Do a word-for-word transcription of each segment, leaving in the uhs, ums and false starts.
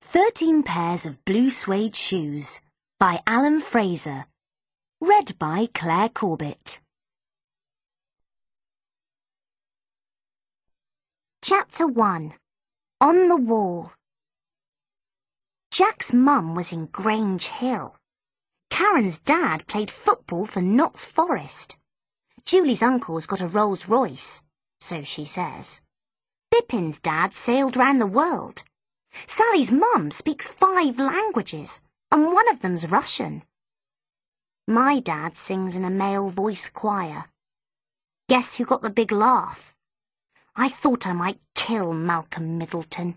Thirteen Pairs of Blue Suede Shoes by Alan Fraser. Read by Claire Corbett. Chapter one. On the Wall. Jack's mum was in Grange Hill. Karen's dad played football for Notts Forest. Julie's uncle's got a Rolls Royce, so she says. Bippin's dad sailed round the world. Sally's mum speaks five languages, and one of them's Russian. My dad sings in a male voice choir. Guess who got the big laugh? I thought I might kill Malcolm Middleton.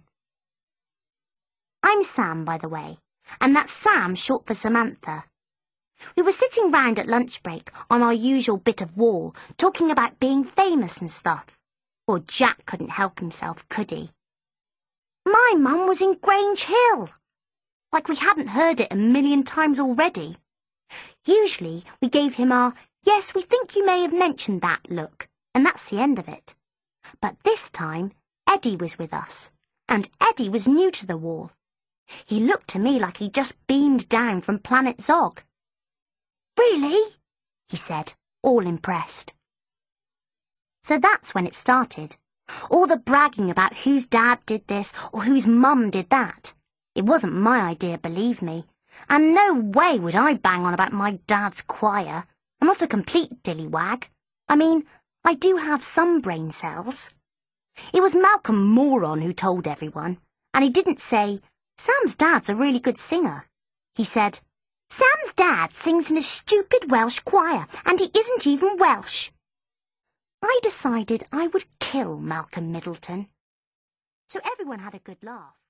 I'm Sam, by the way, and that's Sam short for Samantha. We were sitting round at lunch break on our usual bit of wall, talking about being famous and stuff. Or Jack couldn't help himself, could he? My mum was in Grange Hill. Like we hadn't heard it a million times already. Usually we gave him our, yes, we think you may have mentioned that look, and that's the end of it. But this time, Eddie was with us, and Eddie was new to the wall. He looked to me like he'd just beamed down from Planet Zog. Really? He said, all impressed. So that's when it started. All the bragging about whose dad did this or whose mum did that. It wasn't my idea, believe me. And no way would I bang on about my dad's choir. I'm not a complete dillywag. I mean, I do have some brain cells. It was Malcolm Moron who told everyone, and he didn't say, Sam's dad's a really good singer. He said, Sam's dad sings in a stupid Welsh choir, and he isn't even Welsh. I decided I would kill Malcolm Middleton. So everyone had a good laugh.